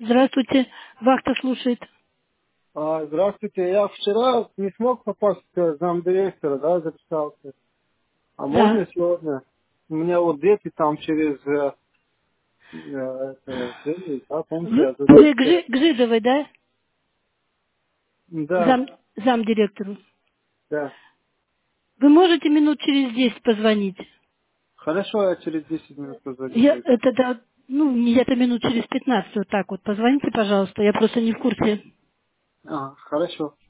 Здравствуйте, вахта слушает. Здравствуйте. Я вчера не смог попасть к замдиректора, да, записался. А можно Да. сегодня? У меня вот дети там через тренинг, да, помните, я Вы записался. Гжидовой, да? Да, Зам директору. да. Вы можете минут через 10 позвонить? Хорошо, я через 10 минут позвоню Я, тогда. это, да, ну, где-то минут через 15 вот так вот. Позвоните, пожалуйста, я просто не в курсе. Ага, хорошо.